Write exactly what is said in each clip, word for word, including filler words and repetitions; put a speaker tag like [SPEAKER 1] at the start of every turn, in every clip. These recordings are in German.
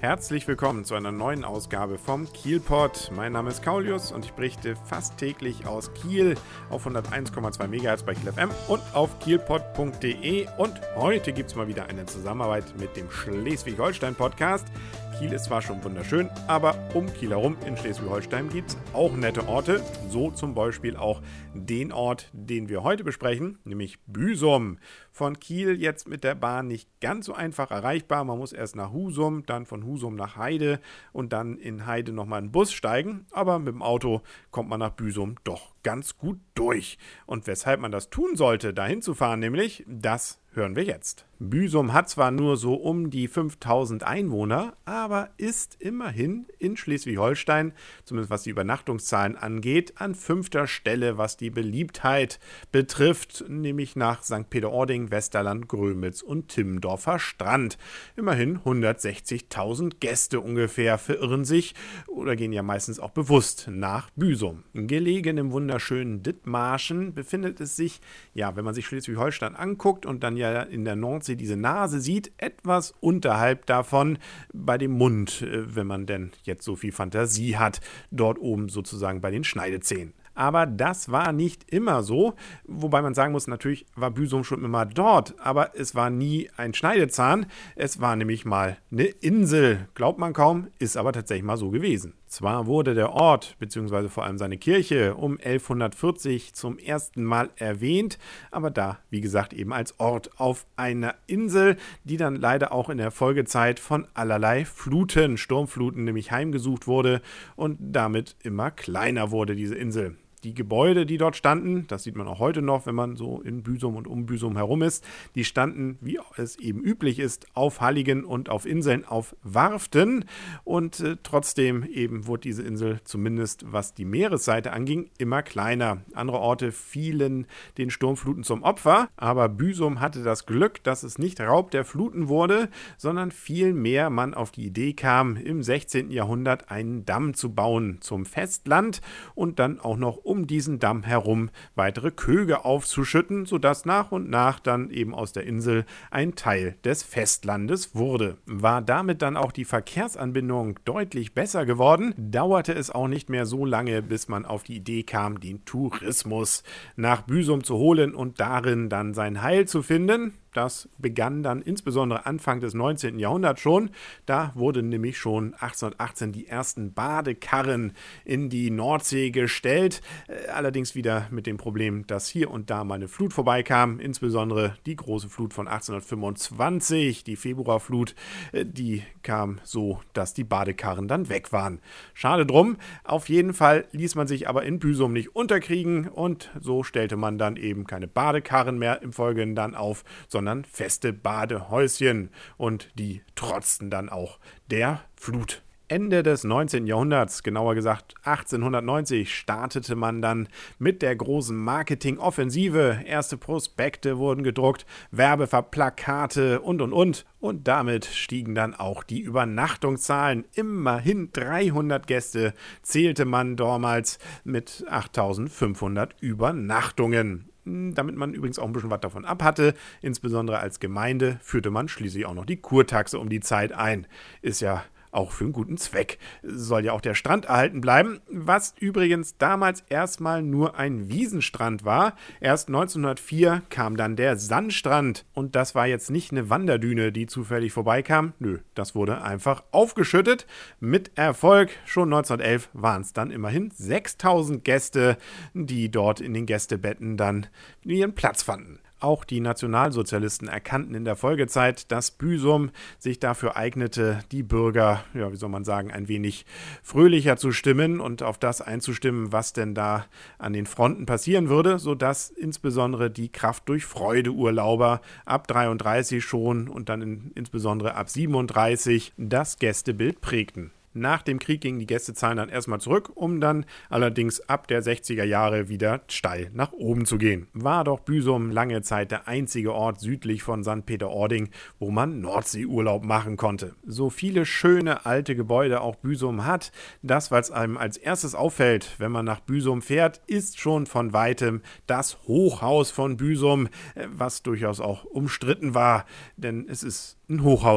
[SPEAKER 1] Herzlich willkommen zu einer neuen Ausgabe vom Kielpod. Mein Name ist Kaulius und ich berichte fast täglich aus Kiel auf hunderteins Komma zwei Megahertz bei Kiel F M und auf kielpod punkt de. Und heute gibt es mal wieder eine Zusammenarbeit mit dem Schleswig-Holstein-Podcast. Kiel ist zwar schon wunderschön, aber um Kiel herum in Schleswig-Holstein gibt es auch nette Orte. So zum Beispiel auch den Ort, den wir heute besprechen, nämlich Büsum. Von Kiel jetzt mit der Bahn nicht ganz so einfach erreichbar. Man muss erst nach Husum, dann von Husum nach Heide und dann in Heide nochmal einen Bus steigen. Aber mit dem Auto kommt man nach Büsum doch ganz gut durch. Und weshalb man das tun sollte, dahin zu fahren nämlich, das hören wir jetzt. Büsum hat zwar nur so um die fünftausend Einwohner, aber ist immerhin in Schleswig-Holstein, zumindest was die Übernachtungszahlen angeht, an fünfter Stelle, was die Beliebtheit betrifft, nämlich nach Sankt Peter-Ording, Westerland, Grömitz und Timmendorfer Strand. Immerhin hundertsechzigtausend Gäste ungefähr verirren sich oder gehen ja meistens auch bewusst nach Büsum. Gelegen im wunderschönen Dithmarschen befindet es sich, ja, wenn man sich Schleswig-Holstein anguckt und dann ja in der Nordsee diese Nase sieht, etwas unterhalb davon bei dem Mund, wenn man denn jetzt so viel Fantasie hat, dort oben sozusagen bei den Schneidezähnen. Aber das war nicht immer so, wobei man sagen muss, natürlich war Büsum schon immer dort, aber es war nie ein Schneidezahn, es war nämlich mal eine Insel, glaubt man kaum, ist aber tatsächlich mal so gewesen. Zwar wurde der Ort, beziehungsweise vor allem seine Kirche, um elfhundertvierzig zum ersten Mal erwähnt, aber da, wie gesagt, eben als Ort auf einer Insel, die dann leider auch in der Folgezeit von allerlei Fluten, Sturmfluten nämlich heimgesucht wurde und damit immer kleiner wurde, diese Insel. Die Gebäude, die dort standen, das sieht man auch heute noch, wenn man so in Büsum und um Büsum herum ist, die standen, wie es eben üblich ist, auf Halligen und auf Inseln, auf Warften und äh, trotzdem eben wurde diese Insel, zumindest was die Meeresseite anging, immer kleiner. Andere Orte fielen den Sturmfluten zum Opfer, aber Büsum hatte das Glück, dass es nicht Raub der Fluten wurde, sondern vielmehr man auf die Idee kam, im sechzehnten Jahrhundert einen Damm zu bauen zum Festland und dann auch noch um um diesen Damm herum weitere Köge aufzuschütten, sodass nach und nach dann eben aus der Insel ein Teil des Festlandes wurde. War damit dann auch die Verkehrsanbindung deutlich besser geworden, dauerte es auch nicht mehr so lange, bis man auf die Idee kam, den Tourismus nach Büsum zu holen und darin dann sein Heil zu finden. Das begann dann insbesondere Anfang des neunzehnten Jahrhunderts schon. Da wurden nämlich schon achtzehnhundertachtzehn die ersten Badekarren in die Nordsee gestellt. Allerdings wieder mit dem Problem, dass hier und da mal eine Flut vorbeikam. Insbesondere die große Flut von achtzehnhundertfünfundzwanzig, die Februarflut, die kam so, dass die Badekarren dann weg waren. Schade drum. Auf jeden Fall ließ man sich aber in Büsum nicht unterkriegen und so stellte man dann eben keine Badekarren mehr im Folgenden dann auf, sondern sondern feste Badehäuschen und die trotzten dann auch der Flut. Ende des neunzehnten Jahrhunderts, genauer gesagt achtzehnhundertneunzig, startete man dann mit der großen Marketingoffensive. Erste Prospekte wurden gedruckt, Werbeplakate und und und. Und damit stiegen dann auch die Übernachtungszahlen. Immerhin dreihundert Gäste zählte man damals mit achttausendfünfhundert Übernachtungen. Damit man übrigens auch ein bisschen was davon ab hatte. Insbesondere als Gemeinde führte man schließlich auch noch die Kurtaxe um die Zeit ein. Ist ja auch für einen guten Zweck. Soll ja auch der Strand erhalten bleiben, was übrigens damals erstmal nur ein Wiesenstrand war. Erst neunzehnhundertvier kam dann der Sandstrand und das war jetzt nicht eine Wanderdüne, die zufällig vorbeikam. Nö, das wurde einfach aufgeschüttet. Mit Erfolg. Schon neunzehnhundertelf waren es dann immerhin sechstausend Gäste, die dort in den Gästebetten dann ihren Platz fanden. Auch die Nationalsozialisten erkannten in der Folgezeit, dass Büsum sich dafür eignete, die Bürger, ja, wie soll man sagen, ein wenig fröhlicher zu stimmen und auf das einzustimmen, was denn da an den Fronten passieren würde, sodass insbesondere die Kraft durch Freude-Urlauber ab dreiunddreißig schon und dann in, insbesondere ab siebenunddreißig das Gästebild prägten. Nach dem Krieg gingen die Gästezahlen dann erstmal zurück, um dann allerdings ab der sechziger Jahre wieder steil nach oben zu gehen. War doch Büsum lange Zeit der einzige Ort südlich von Sankt Peter-Ording, wo man Nordseeurlaub machen konnte. So viele schöne alte Gebäude auch Büsum hat, das, was einem als erstes auffällt, wenn man nach Büsum fährt, ist schon von weitem das Hochhaus von Büsum, was durchaus auch umstritten war, denn es ist ein Hochhaus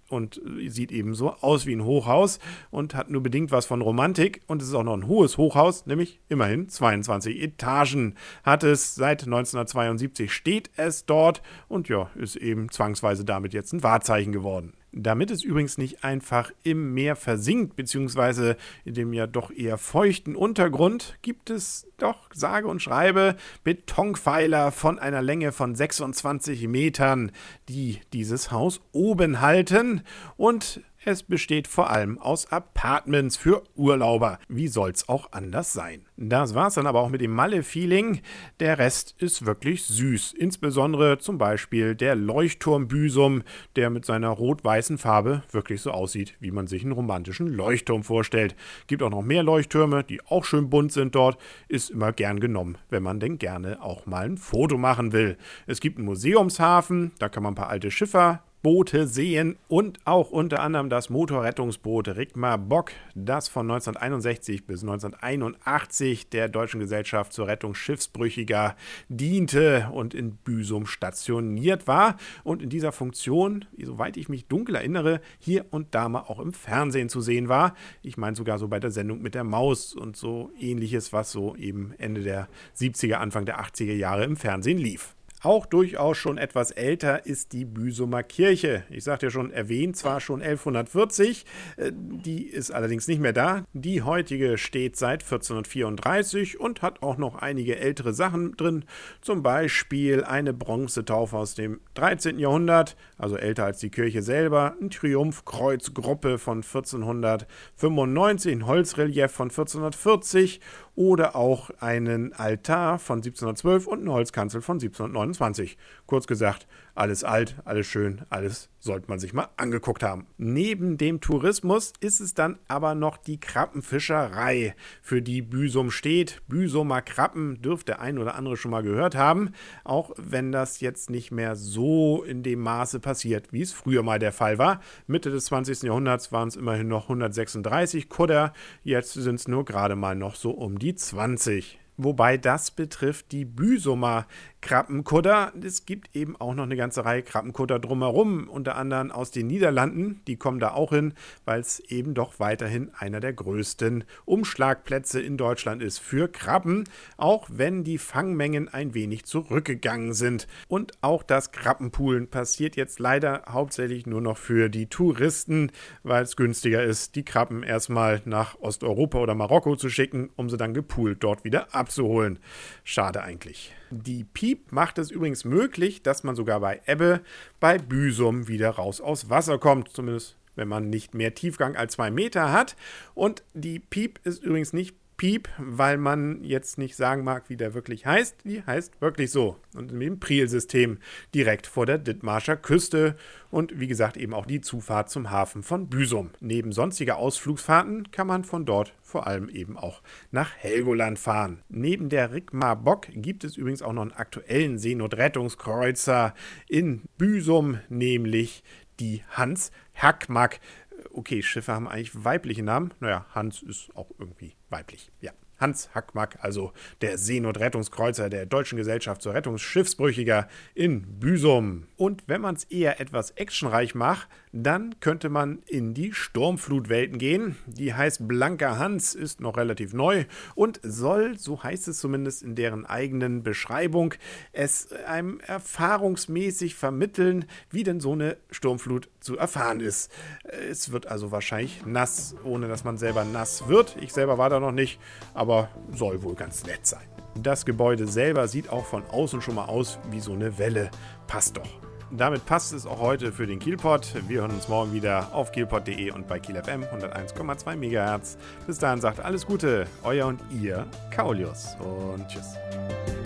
[SPEAKER 1] und sieht eben so aus wie ein Hochhaus und hat nur bedingt was von Romantik. Und es ist auch noch ein hohes Hochhaus, nämlich immerhin zweiundzwanzig Etagen hat es. Seit neunzehnhundertzweiundsiebzig steht es dort und ja, ist eben zwangsweise damit jetzt ein Wahrzeichen geworden. Damit es übrigens nicht einfach im Meer versinkt, beziehungsweise in dem ja doch eher feuchten Untergrund, gibt es doch, sage und schreibe, Betonpfeiler von einer Länge von sechsundzwanzig Metern, die dieses Haus oben halten, und es besteht vor allem aus Apartments für Urlauber. Wie soll's auch anders sein? Das war's dann aber auch mit dem Malle-Feeling. Der Rest ist wirklich süß. Insbesondere zum Beispiel der Leuchtturm Büsum, der mit seiner rot-weißen Farbe wirklich so aussieht, wie man sich einen romantischen Leuchtturm vorstellt. Gibt auch noch mehr Leuchttürme, die auch schön bunt sind dort. Ist immer gern genommen, wenn man denn gerne auch mal ein Foto machen will. Es gibt einen Museumshafen, da kann man ein paar alte Schiffer Boote sehen und auch unter anderem das Motorrettungsboot Rigmar Bock, das von neunzehnhunderteinundsechzig bis neunzehnhunderteinundachtzig der Deutschen Gesellschaft zur Rettung Schiffsbrüchiger diente und in Büsum stationiert war und in dieser Funktion, soweit ich mich dunkel erinnere, hier und da mal auch im Fernsehen zu sehen war. Ich meine sogar so bei der Sendung mit der Maus und so ähnliches, was so eben Ende der siebziger, Anfang der achtziger Jahre im Fernsehen lief. Auch durchaus schon etwas älter ist die Büsumer Kirche. Ich sagte ja schon, erwähnt, zwar schon elfhundertvierzig, die ist allerdings nicht mehr da. Die heutige steht seit vierzehnhundertvierunddreißig und hat auch noch einige ältere Sachen drin. Zum Beispiel eine Bronzetaufe aus dem dreizehnten Jahrhundert, also älter als die Kirche selber, ein Triumphkreuzgruppe von vierzehnhundertfünfundneunzig, ein Holzrelief von vierzehnhundertvierzig oder auch einen Altar von siebzehnhundertzwölf und eine Holzkanzel von siebzehnhundertneunundzwanzig. Kurz gesagt, alles alt, alles schön, alles sollte man sich mal angeguckt haben. Neben dem Tourismus ist es dann aber noch die Krabbenfischerei, für die Büsum steht. Büsumer Krabben dürfte der ein oder andere schon mal gehört haben, auch wenn das jetzt nicht mehr so in dem Maße passiert, wie es früher mal der Fall war. Mitte des zwanzigsten Jahrhunderts waren es immerhin noch hundertsechsunddreißig Kudder, jetzt sind es nur gerade mal noch so um die zwanzig. Wobei das betrifft die Büsumer Krabbenkutter. Es gibt eben auch noch eine ganze Reihe Krabbenkutter drumherum, unter anderem aus den Niederlanden. Die kommen da auch hin, weil es eben doch weiterhin einer der größten Umschlagplätze in Deutschland ist für Krabben, auch wenn die Fangmengen ein wenig zurückgegangen sind. Und auch das Krabbenpoolen passiert jetzt leider hauptsächlich nur noch für die Touristen, weil es günstiger ist, die Krabben erstmal nach Osteuropa oder Marokko zu schicken, um sie dann gepoolt dort wieder abzuholen. Schade eigentlich. Die Piep macht es übrigens möglich, dass man sogar bei Ebbe bei Büsum wieder raus aus Wasser kommt, zumindest wenn man nicht mehr Tiefgang als zwei Meter hat. Und die Piep ist übrigens nicht Piep, weil man jetzt nicht sagen mag, wie der wirklich heißt. Die heißt wirklich so. Und mit dem Priel-System direkt vor der Dithmarscher Küste. Und wie gesagt, eben auch die Zufahrt zum Hafen von Büsum. Neben sonstiger Ausflugsfahrten kann man von dort vor allem eben auch nach Helgoland fahren. Neben der Rigmar Bock gibt es übrigens auch noch einen aktuellen Seenotrettungskreuzer in Büsum, nämlich die Hans Hackmack. Okay, Schiffe haben eigentlich weibliche Namen. Naja, Hans ist auch irgendwie weiblich, ja. Hans Hackmack, also der Seenotrettungskreuzer der Deutschen Gesellschaft zur Rettung Schiffsbrüchiger in Büsum. Und wenn man es eher etwas actionreich macht, dann könnte man in die Sturmflutwelten gehen. Die heißt Blanker Hans, ist noch relativ neu und soll, so heißt es zumindest in deren eigenen Beschreibung, es einem erfahrungsmäßig vermitteln, wie denn so eine Sturmflut zu erfahren ist. Es wird also wahrscheinlich nass, ohne dass man selber nass wird. Ich selber war da noch nicht, aber aber soll wohl ganz nett sein. Das Gebäude selber sieht auch von außen schon mal aus wie so eine Welle. Passt doch. Damit passt es auch heute für den Kielpot. Wir hören uns morgen wieder auf kielpot punkt de und bei Kiel F M hunderteins Komma zwei Megahertz. Bis dahin sagt alles Gute, euer und ihr Kaulius und tschüss.